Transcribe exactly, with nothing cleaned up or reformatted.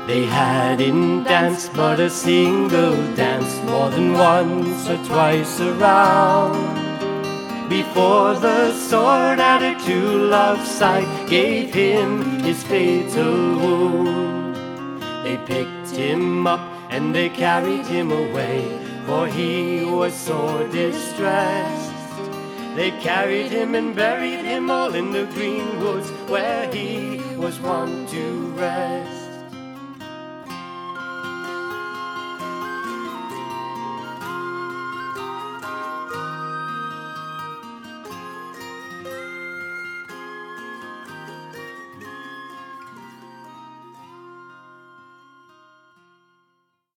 They hadn't danced but a single dance more than once or twice around before the sword at her true love's side gave him his fatal wound. They picked him up and they carried him away, for he was sore distressed. They carried him and buried him all in the green woods where he was wont to rest.